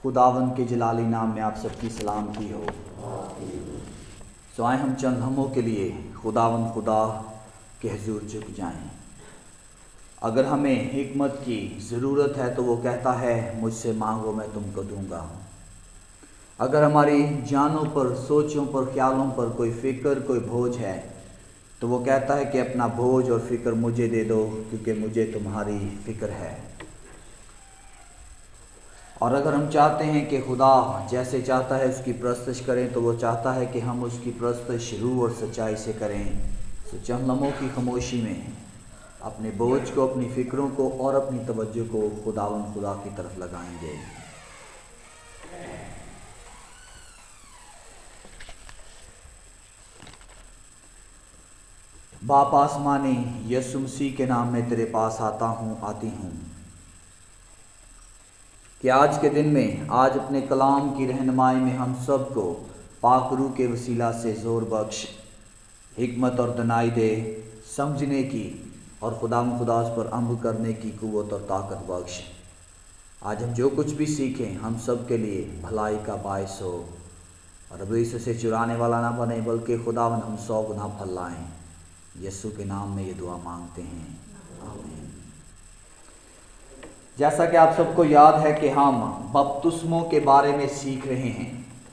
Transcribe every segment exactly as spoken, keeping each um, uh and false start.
खुदावंद के जलाली नाम में आप सबकी सलामती हो। सो आए हम चंद लम्हों के लिए खुदावंद खुदा के हुजूर झुक जाएं। अगर हमें हिकमत की ज़रूरत है तो वो कहता है मुझसे मांगो मैं तुमको दूंगा। अगर हमारी जानों पर, सोचों पर, ख्यालों पर कोई फ़िक्र, कोई बोझ है तो वो कहता है कि अपना बोझ और फ़िक्र मुझे दे दो क्योंकि मुझे तुम्हारी फ़िक्र है। और अगर हम चाहते हैं कि खुदा जैसे चाहता है उसकी परस्तिश करें तो वो चाहता है कि हम उसकी परस्तिश रूह और सच्चाई से करें। तो चंद लम्हों की खामोशी में अपने बोझ को, अपनी फ़िक्रों को और अपनी तवज्जो को खुदावंद खुदा की तरफ लगाएंगे। बाप आसमानी, यीशु मसीह के नाम में तेरे पास आता हूँ, आती हूँ कि आज के दिन में, आज अपने कलाम की रहनुमाई में हम सब को पाक रूह के वसीला से ज़ोर बख्श, हिकमत और दनाई दे, समझने की और खुदा खुदास पर अमल करने की कुव्वत और ताकत बख्श। आज हम जो कुछ भी सीखें हम सब के लिए भलाई का बायस हो और अब इससे चुराने वाला ना बने, बल्कि खुदावन हम सौ गुना फल लाएँ। यीशु के नाम में ये दुआ मांगते हैं, आमीन। जैसा कि आप सबको याद है कि हम बपतिस्मों के बारे में सीख रहे हैं।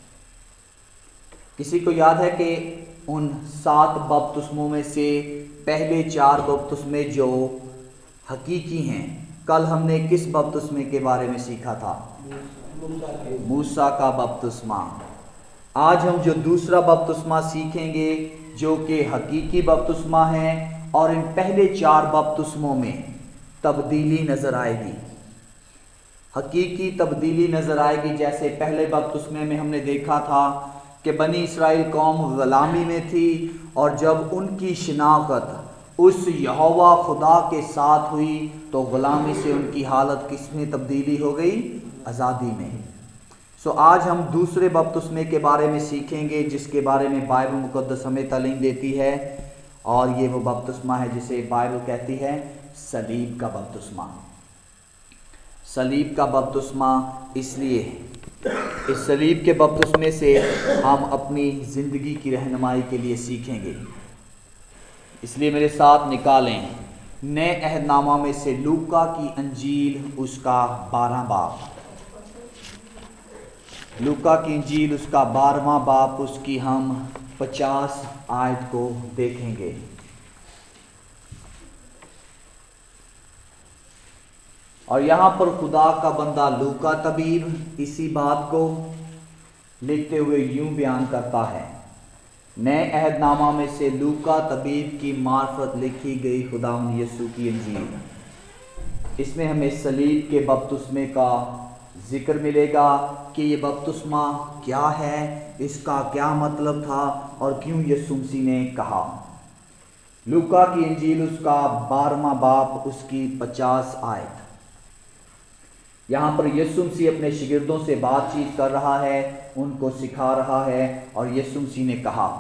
किसी को याद है कि उन सात बपतिस्मों में से पहले चार बपतिस्मे जो हकीकी हैं, कल हमने किस बपतिस्मे के बारे में सीखा था? मूसा का बपतिस्मा। आज हम जो दूसरा बपतिस्मा सीखेंगे जो कि हकीकी बपतिस्मा है, और इन पहले चार बपतिस्मों में तब्दीली नज़र आएगी, हकीकी तब्दीली नज़र आएगी। जैसे पहले बपतिस्मे में हमने देखा था कि बनी इसराइल कौम ग़ुलामी में थी और जब उनकी शिनाख्त उस यहोवा खुदा के साथ हुई तो ग़ुलामी से उनकी हालत किस में तब्दीली हो गई? आज़ादी में। सो आज हम दूसरे बपतिस्मे के बारे में सीखेंगे जिसके बारे में बाइबल मुक़द्दस हमें तालीम देती है, और ये वो बपतिस्मा है जिसे बाइबल कहती है सलीब का बपतिस्मा। सलीब का बपतिस्मा इसलिए, इस सलीब के बपतिस्मे से हम अपनी ज़िंदगी की रहनुमाई के लिए सीखेंगे। इसलिए मेरे साथ निकालें नए अहदनामा में से लूका की अंजील उसका बारह बाब, लूका की इंजील उसका बारहवां बाब, उसकी हम पचास आयत को देखेंगे। और यहाँ पर खुदा का बंदा लूका तबीब इसी बात को लिखते हुए यूं बयान करता है, नए अहदनामा में से लूका तबीब की मार्फत लिखी गई खुदावंद यीशु की इंजील। इसमें हमें सलीब के बपतिस्मे का जिक्र मिलेगा कि ये बपतिस्मा क्या है, इसका क्या मतलब था और क्यों यीशु मसीह ने कहा। लूका की इंजील उसका बारहवां बाब, उसकी पचास आयत। यहाँ पर यीशु मसीह अपने शिगिर्दों से बातचीत कर रहा है, उनको सिखा रहा है, और यीशु मसीह ने कहा,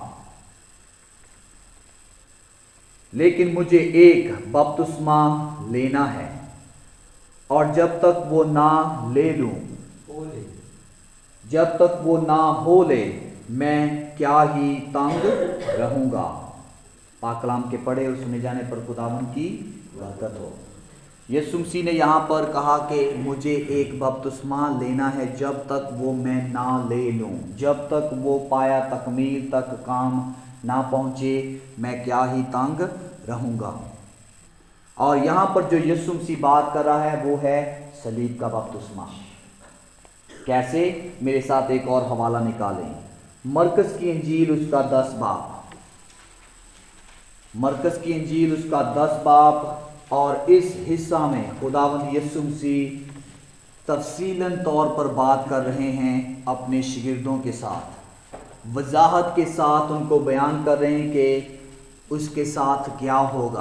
लेकिन मुझे एक बपतिस्मा लेना है और जब तक वो ना ले लूं, जब तक वो ना हो ले, मैं क्या ही तंग रहूंगा। पाक कलाम के पढ़े और सुने जाने पर खुदावंद की बरकत हो। यीशु मसीह ने यहाँ पर कहा कि मुझे एक बपतिस्मा लेना है जब तक वो मैं ना ले लूं, जब तक वो पाया तकमील तक काम ना पहुँचे, मैं क्या ही तंग रहूंगा। और यहाँ पर जो यीशु मसीह बात कर रहा है वो है सलीब का बपतिस्मा। कैसे? मेरे साथ एक और हवाला निकालें, मरकस की इंजील उसका दस बाब, मरकस की इंजील उसका दस बाब। और इस हिस्सा में खुदावंद यीशु मसीह तफसीलन तौर पर बात कर रहे हैं अपने शिगिर्दों के साथ, वजाहत के साथ उनको बयान कर रहे हैं कि उसके साथ क्या होगा।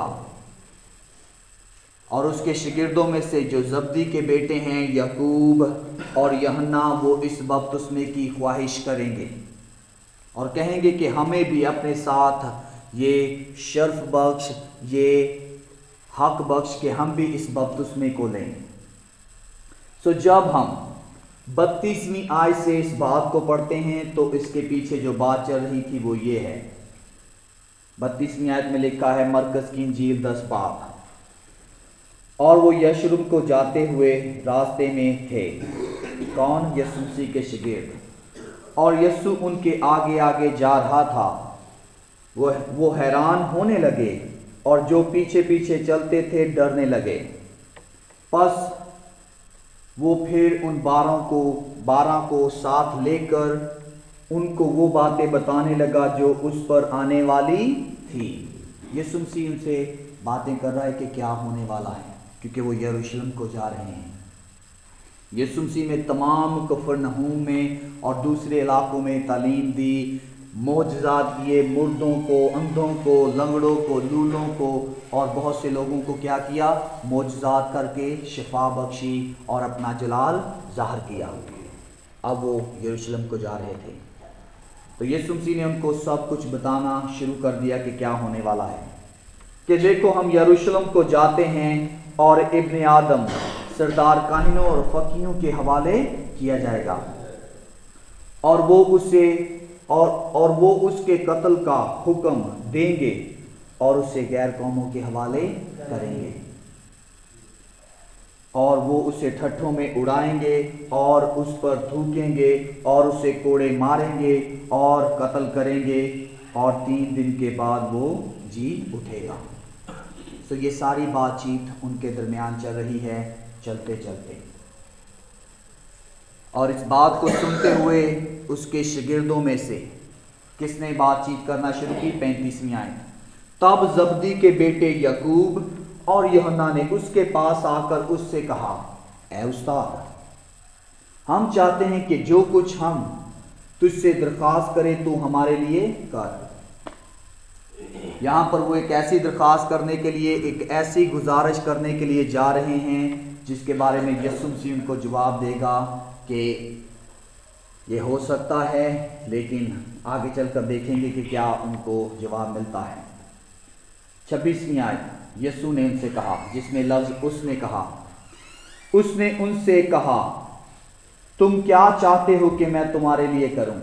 और उसके शिगिर्दों में से जो जब्दी के बेटे हैं याकूब और यूहन्ना, वो इस बपतिस्मे की ख्वाहिश करेंगे और कहेंगे कि हमें भी अपने साथ ये शर्फ बख्श, ये हक बख्श कि हम भी इस बपतिस्मे को लें। सो जब हम بتیسویں آیت سے اس بات کو پڑھتے ہیں تو اس کے پیچھے جو بات چل رہی تھی وہ یہ ہے۔ بتیسویں آیت میں لکھا ہے مرکز کی انجیل دس باب، اور وہ یشرب کو جاتے ہوئے راستے میں تھے۔ کون؟ یسوع مسیح کے شاگرد، اور یسوع ان کے آگے آگے جا رہا تھا۔ وہ وہ حیران ہونے لگے اور جو پیچھے پیچھے چلتے تھے ڈرنے لگے۔ پس وہ پھر ان بارہ کو بارہ کو ساتھ لے کر ان کو وہ باتیں بتانے لگا جو اس پر آنے والی تھی۔ یسوع مسیح ان سے باتیں کر رہا ہے کہ کیا ہونے والا ہے، کیونکہ وہ یروشلم کو جا رہے ہیں۔ یسوع مسیح نے تمام کفرنہوم میں اور دوسرے علاقوں میں تعلیم دی، معجزات کیے، مردوں کو، اندھوں کو، لنگڑوں کو، لولوں کو اور بہت سے لوگوں کو کیا کیا؟ معجزات کر کے شفا بخشی اور اپنا جلال ظاہر کیا۔ اب وہ یروشلم کو جا رہے تھے تو یسوع مسیح نے ان کو سب کچھ بتانا شروع کر دیا کہ کیا ہونے والا ہے، کہ دیکھو ہم یروشلم کو جاتے ہیں اور ابن آدم سردار کاہنوں اور فقیہوں کے حوالے کیا جائے گا، اور وہ اسے اور اور وہ اس کے قتل کا حکم دیں گے اور اسے غیر قوموں کے حوالے کریں گے، اور وہ اسے ٹھٹھوں میں اڑائیں گے اور اس پر تھوکیں گے اور اسے کوڑے ماریں گے اور قتل کریں گے، اور تین دن کے بعد وہ جی اٹھے گا۔ تو یہ ساری بات چیت ان کے درمیان چل رہی ہے چلتے چلتے، اور اس بات کو سنتے ہوئے اس کے شاگردوں میں سے کس نے بات چیت کرنا شروع کی؟ پینتیسویں آیت۔ تب زبدی کے بیٹے یعقوب اور یوحنا نے اس کے پاس آ کر اس سے کہا، اے استاد، ہم چاہتے ہیں کہ جو کچھ ہم تجھ سے درخواست کریں تو ہمارے لیے کر۔ یہاں پر وہ ایک ایسی درخواست کرنے کے لیے، ایک ایسی گزارش کرنے کے لیے جا رہے ہیں جس کے بارے میں یسوع مسیح ان کو جواب دے گا کہ یہ ہو سکتا ہے، لیکن آگے چل کر دیکھیں گے کہ کیا ان کو جواب ملتا ہے۔ چھبیسویں آیت، یسوع نے ان سے کہا، جس میں لفظ اس نے کہا، اس نے ان سے کہا، تم کیا چاہتے ہو کہ میں تمہارے لیے کروں؟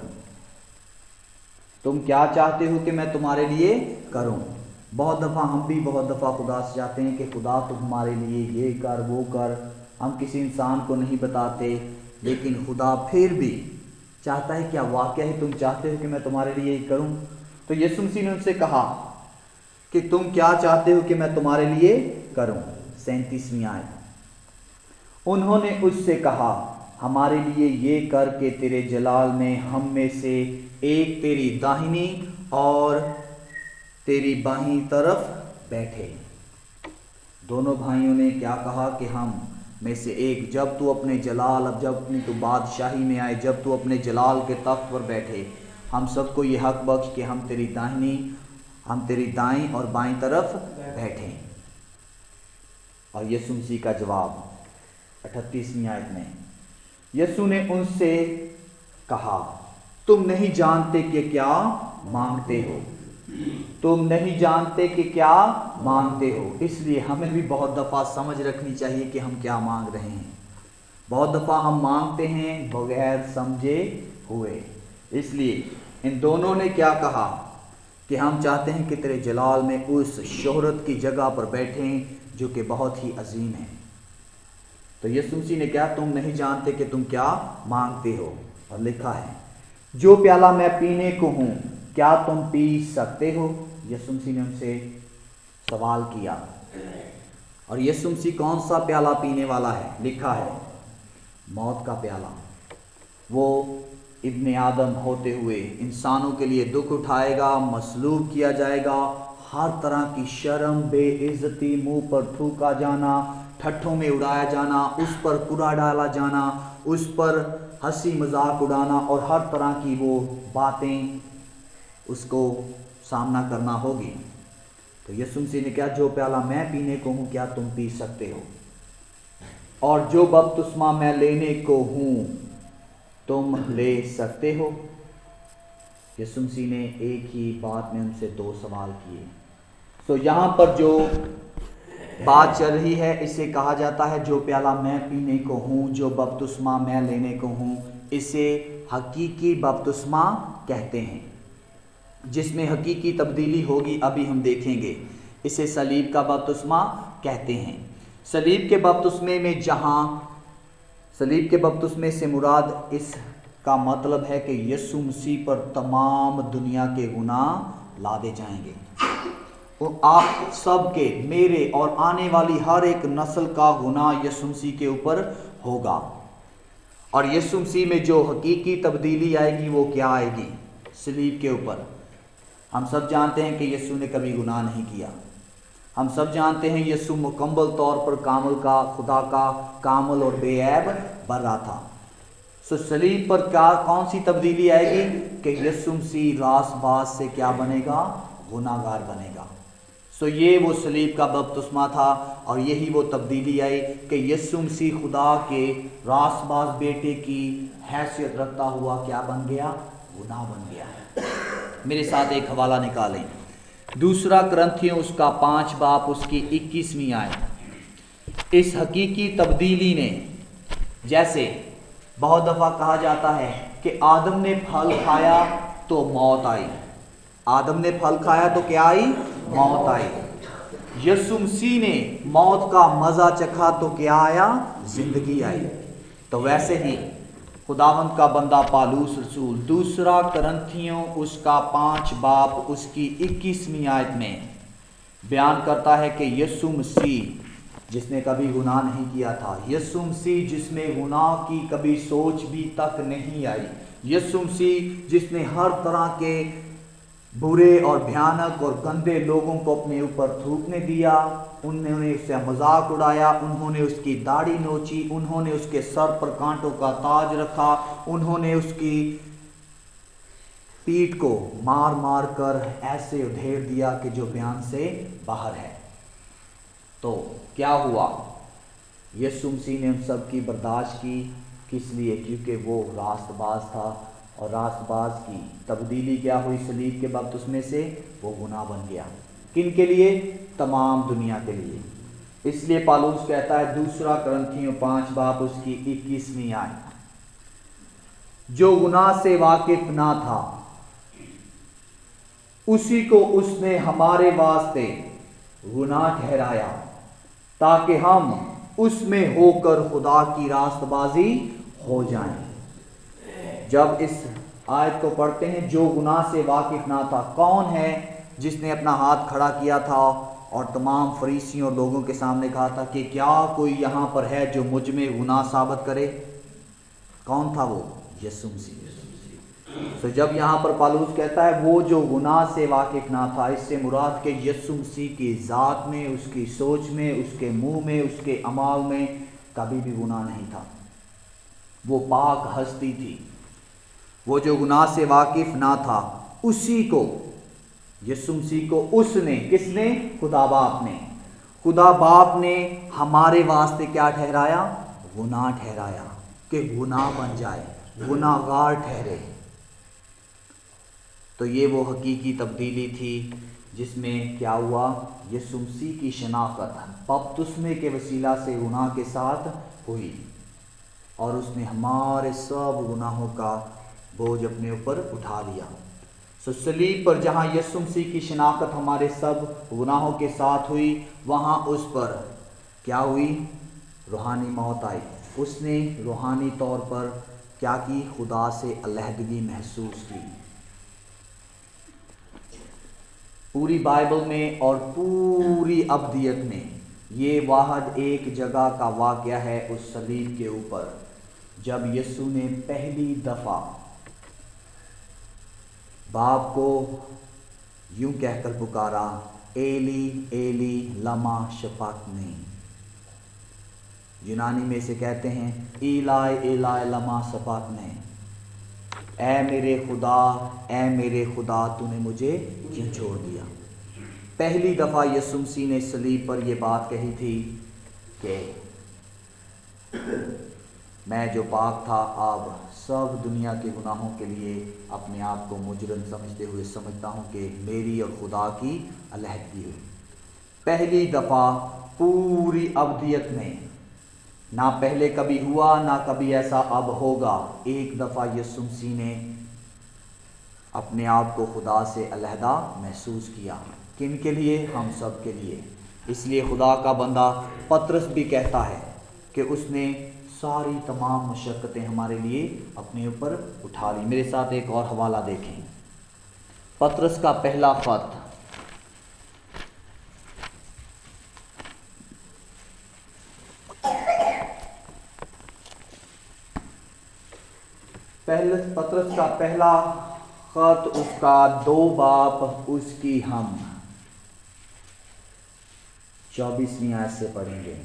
تم کیا چاہتے ہو کہ میں تمہارے لیے کروں؟ بہت دفعہ ہم بھی بہت دفعہ خدا سے چاہتے ہیں کہ خدا تو ہمارے لیے یہ کر وہ کر، ہم کسی انسان کو نہیں بتاتے، لیکن خدا پھر بھی چاہتا ہے۔ کیا واقعہ ہے تم چاہتے ہو کہ میں تمہارے لیے یہ کروں؟ تو یسوع مسیح نے ان سے کہا کہ تم کیا چاہتے ہو کہ میں تمہارے لیے کروں؟ سینتیسویں آیت، انہوں نے اس سے کہا، ہمارے لیے یہ کر کے تیرے جلال میں ہم میں سے ایک تیری داہنی اور تیری بائیں طرف بیٹھے۔ دونوں بھائیوں نے کیا کہا کہ ہم میں سے ایک، جب تو اپنے جلال، اب جب تو بادشاہی میں آئے، جب تو اپنے جلال کے تخت پر بیٹھے، ہم سب کو یہ حق بخش کہ ہم تیری داہنی، ہم تیری دائیں اور بائیں طرف بیٹھیں۔ اور یسوع مسیح کا جواب اٹھتیسویں آیت میں، یسوع نے ان سے کہا، تم نہیں جانتے کہ کیا مانگتے ہو، تم نہیں جانتے کہ کیا مانگتے ہو۔ اس لیے ہمیں بھی بہت دفعہ سمجھ رکھنی چاہیے کہ ہم کیا مانگ رہے ہیں۔ بہت دفعہ ہم مانگتے ہیں بغیر سمجھے ہوئے۔ اس لیے ان دونوں نے کیا کہا کہ ہم چاہتے ہیں کہ تیرے جلال میں اس شہرت کی جگہ پر بیٹھیں جو کہ بہت ہی عظیم ہے۔ تو یسوع مسیح نے کیا، تم نہیں جانتے کہ تم کیا مانگتے ہو، اور لکھا ہے، جو پیالہ میں پینے کو ہوں کیا تم پی سکتے ہو؟ یسوع مسیح نے ان سے سوال کیا، اور یسوع مسیح کون سا پیالہ پینے والا ہے؟ لکھا ہے موت کا پیالہ۔ وہ ابن آدم ہوتے ہوئے انسانوں کے لیے دکھ اٹھائے گا، مصلوب کیا جائے گا، ہر طرح کی شرم، بے عزتی، منہ پر تھوکا جانا، ٹھٹھوں میں اڑایا جانا، اس پر کوڑا ڈالا جانا، اس پر ہنسی مذاق اڑانا، اور ہر طرح کی وہ باتیں اس کو سامنا کرنا ہوگی۔ تو یسوع مسیح نے کہا، جو پیالہ میں پینے کو ہوں کیا تم پی سکتے ہو؟ اور جو بپتسمہ میں لینے کو ہوں تم لے سکتے ہو؟ یسوع مسیح نے ایک ہی بات میں ان سے دو سوال کیے۔ تو یہاں پر جو بات چل رہی ہے، اسے کہا جاتا ہے جو پیالہ میں پینے کو ہوں، جو بپتسمہ میں لینے کو ہوں، اسے حقیقی بپتسمہ کہتے ہیں، جس میں حقیقی تبدیلی ہوگی، ابھی ہم دیکھیں گے۔ اسے صلیب کا بپتسمہ کہتے ہیں۔ صلیب کے بپتسمے میں جہاں صلیب کے بپتسمے سے مراد اس کا مطلب ہے کہ یسوع مسیح پر تمام دنیا کے گناہ لادے جائیں گے، اور آپ سب کے، میرے اور آنے والی ہر ایک نسل کا گناہ یسوع مسیح کے اوپر ہوگا۔ اور یسوع مسیح میں جو حقیقی تبدیلی آئے گی وہ کیا آئے گی؟ صلیب کے اوپر ہم سب جانتے ہیں کہ یسوع نے کبھی گناہ نہیں کیا۔ ہم سب جانتے ہیں یسوع مکمل طور پر کامل کا خدا کا کامل اور بے عیب برا تھا۔ سو صلیب پر کیا کون سی تبدیلی آئے گی کہ یسوع مسیح راست باز سے کیا بنے گا؟ گناہ گار بنے گا۔ سو یہ وہ صلیب کا بپتسمہ تھا، اور یہی وہ تبدیلی آئی کہ یسوع مسیح خدا کے راست باز بیٹے کی حیثیت رکھتا ہوا کیا بن گیا؟ گناہ بن گیا۔ میرے ساتھ ایک حوالہ نکالیں، دوسرا کرنتھیوں اس کا پانچ باپ اس کی اکیسویں آیت۔ اس حقیقی تبدیلی نے، جیسے بہت دفعہ کہا جاتا ہے کہ آدم نے پھل کھایا تو موت آئی، آدم نے پھل کھایا تو کیا آئی؟ موت آئی۔ یسوع مسیح نے موت کا مزہ چکھا تو کیا آیا؟ زندگی آئی۔ تو ویسے ہی خداوند کا بندہ پالوس رسول دوسرا کرنتھیوں اس کا پانچ باپ اس کی اکیسویں آیت میں بیان کرتا ہے کہ یسوع مسیح جس نے کبھی گناہ نہیں کیا تھا، یسوع مسیح جس میں گناہ کی کبھی سوچ بھی تک نہیں آئی، یسوع مسیح جس نے ہر طرح کے برے اور بھیانک اور گندے لوگوں کو اپنے اوپر تھوکنے دیا، انہوں نے اس سے مذاق اڑایا، انہوں نے اس کی داڑھی نوچی، انہوں نے اس کے سر پر کانٹوں کا تاج رکھا، انہوں نے اس کی پیٹھ کو مار مار کر ایسے ادھیڑ دیا کہ جو بیان سے باہر ہے۔ تو کیا ہوا؟ یسوع مسیح نے ان سب کی برداشت کی، کس لیے؟ کیونکہ وہ راست باز تھا، اور راست باز کی تبدیلی کیا ہوئی صلیب کے بپتسمے سے؟ وہ گناہ بن گیا۔ کن کے لیے؟ تمام دنیا کے لیے۔ اس لیے پالوس کہتا ہے دوسرا کرنتھیوں پانچ باپ اس کی اکیسویں آیت، جو گناہ سے واقف نہ تھا اسی کو اس نے ہمارے واسطے گناہ ٹھہرایا، تاکہ ہم اس میں ہو کر خدا کی راست بازی ہو جائیں۔ جب اس آیت کو پڑھتے ہیں جو گناہ سے واقف نہ تھا، کون ہے جس نے اپنا ہاتھ کھڑا کیا تھا اور تمام فریسیوں اور لوگوں کے سامنے کہا تھا کہ کیا کوئی یہاں پر ہے جو مجھ میں گناہ ثابت کرے؟ کون تھا وہ؟ یسوع مسیح۔ تو جب یہاں پر پالوس کہتا ہے وہ جو گناہ سے واقف نہ تھا، اس سے مراد کہ یسوع مسیح کی ذات میں، اس کی سوچ میں، اس کے منہ میں، اس کے اعمال میں کبھی بھی گناہ نہیں تھا۔ وہ پاک ہستی تھی۔ وہ جو گناہ سے واقف نہ تھا اسی کو، یسوع مسیح کو اس نے، کس نے؟ خدا باپ نے، خدا باپ نے ہمارے واسطے کیا ٹھہرایا؟ گناہ ٹھہرایا، کہ گناہ بن جائے، گناہ گار ٹھہرے۔ تو یہ وہ حقیقی تبدیلی تھی جس میں کیا ہوا؟ یسوع مسیح کی شناخت بپتسمے کے وسیلہ سے گناہ کے ساتھ ہوئی، اور اس نے ہمارے سب گناہوں کا بوجھ اپنے اوپر اٹھا لیا۔ سو صلیب پر جہاں یسوع مسیح کی شناخت ہمارے سب گناہوں کے ساتھ ہوئی، وہاں اس پر کیا ہوئی؟ روحانی موت آئی۔ اس نے روحانی طور پر کیا کی؟ خدا سے علیحدگی محسوس کی۔ پوری بائبل میں اور پوری ابدیت میں یہ واحد ایک جگہ کا واقعہ ہے، اس صلیب کے اوپر، جب یسوع نے پہلی دفعہ باپ کو یوں کہہ کر پکارا، ایلی ایلی لما شبقتنی۔ یونانی میں اسے کہتے ہیں ایلائے ایلائے لما سبقتنی، اے میرے خدا اے میرے خدا تو نے مجھے کیوں چھوڑ دیا۔ پہلی دفعہ یسوع مسیح نے صلیب پر یہ بات کہی تھی کہ میں جو پاک تھا اب سب دنیا کے گناہوں کے لیے اپنے آپ کو مجرم سمجھتے ہوئے سمجھتا ہوں کہ میری اور خدا کی علیحدگی ہوئی۔ पहली दफ़ा पूरी अब्दियत में, ना पहले कभी हुआ ना कभी ऐसा अब होगा, एक दफ़ा यीशु मसीह ने अपने आप को खुदा से अलहदा महसूस किया। किन के लिए? हम सब के लिए। इसलिए खुदा का बंदा पतरस भी कहता है कि उसने सारी तमाम मशक्क़तें हमारे लिए अपने ऊपर उठा ली। मेरे साथ एक और हवाला देखें, पतरस का पहला ख़त पहले पतरस का पहला ख़त उसका दो बाप उसकी हम चौबीसवीं आयत से पढ़ेंगे।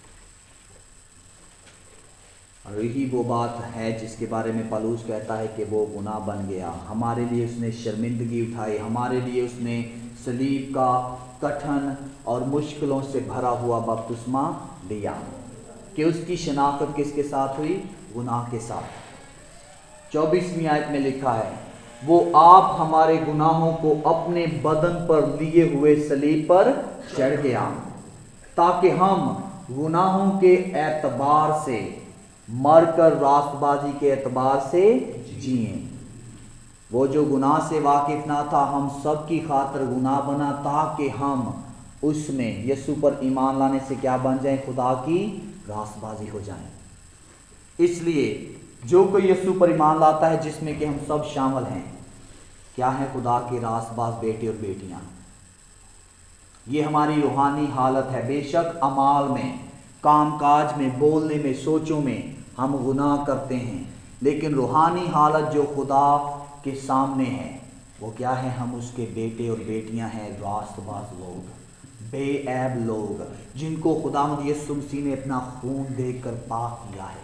और यही वो बात है जिसके बारे में पौलुस कहता है कि वो गुनाह बन गया, हमारे लिए उसने शर्मिंदगी उठाई, हमारे लिए उसने सलीब का कठिन और मुश्किलों से भरा हुआ बपतिस्मा लिया। कि उसकी शनाख्त किसके साथ हुई? गुनाह के साथ। चौबीसवीं आयत में लिखा है, वो आप हमारे गुनाहों को अपने बदन पर लिए हुए सलीब पर चढ़ गया, ताकि हम गुनाहों के एतबार से मरकर रास्तबाजी के एतबार से जिए। वो जो गुनाह से वाकिफ ना था, हम सब की खातिर गुनाह बना, ताकि हम उसमें यीशु पर ईमान लाने से क्या बन जाएं? खुदा की रास्तबाजी हो जाएं। इसलिए जो कोई यीशु पर ईमान लाता है, जिसमें कि हम सब शामिल हैं, क्या है? खुदा के रास्तबाज बेटे और बेटियां। ये हमारी रूहानी हालत है। बेशक अमाल में, कामकाज में, बोलने में, सोचों में हम गुनाह करते हैं, लेकिन रूहानी हालत जो खुदा के सामने है वो क्या है? हम उसके बेटे और बेटियां हैं, रास्तबाज लोग, बेऐब लोग, जिनको खुदावंद यीशु मसीह ने अपना खून देकर पाक किया है।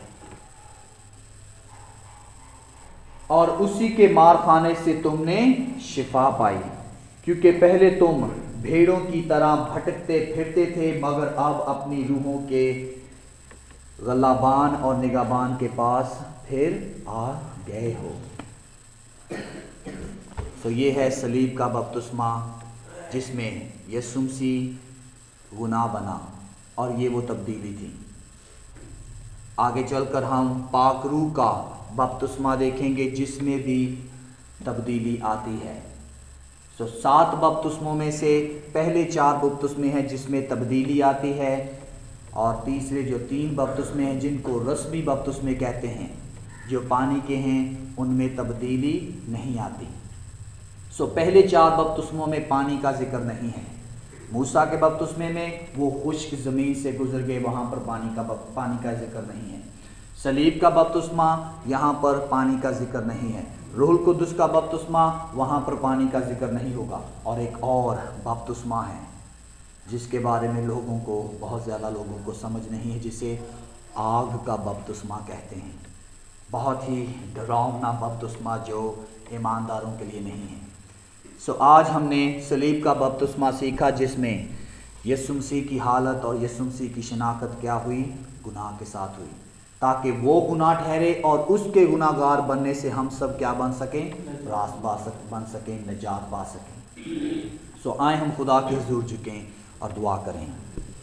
और उसी के मार खाने से तुमने शिफा पाई, क्योंकि पहले तुम भेड़ों की तरह भटकते फिरते थे, मगर अब अपनी रूहों के गलाबान और निगाबान के पास फिर आ गए हो। तो ये है सलीब का बपतिस्मा, जिसमें यीशु मसीह गुनाह बना, और ये वो तब्दीली थी। आगे चलकर हम पाक रूह का बपतिस्मा देखेंगे, जिसमें भी तब्दीली आती है। तो सात बपतिस्मों में से पहले चार बपतिस्मे हैं जिसमें तब्दीली आती है, और तीसरे जो तीन बपतिस्मे हैं जिनको रस्मी बपतिस्मे कहते हैं, जो पानी के हैं, उनमें तब्दीली नहीं आती। सो पहले चार बपतिस्मों में पानी का जिक्र नहीं है। मूसा के बपतिस्मे में वो खुश्क ज़मीन से गुजर गए, वहाँ पर पानी का पानी का जिक्र नहीं है। सलीब का बपतिस्मा, यहाँ पर पानी का जिक्र नहीं है। रूहुल कुद्दुस का बपतिस्मा, वहाँ पर पानी का जिक्र नहीं होगा। और एक और बपतिस्मा है जिसके बारे में लोगों को, बहुत ज़्यादा लोगों को समझ नहीं है, जिसे आग का बपतिस्मा कहते हैं। बहुत ही डरावना बपतिस्मा जो ईमानदारों के लिए नहीं है। सो आज हमने सलीब का बपतिस्मा सीखा, जिसमें यीशु मसीह की हालत और यीशु मसीह की शनाख्त क्या हुई? गुनाह के साथ हुई, ताकि वो गुनाह ठहरे और उसके गुनाहगार बनने से हम सब क्या बन सकें? रास्त बन सकें, निजात पा सकें। सो आए हम खुदा के हुजूर झुकें और दुआ करें।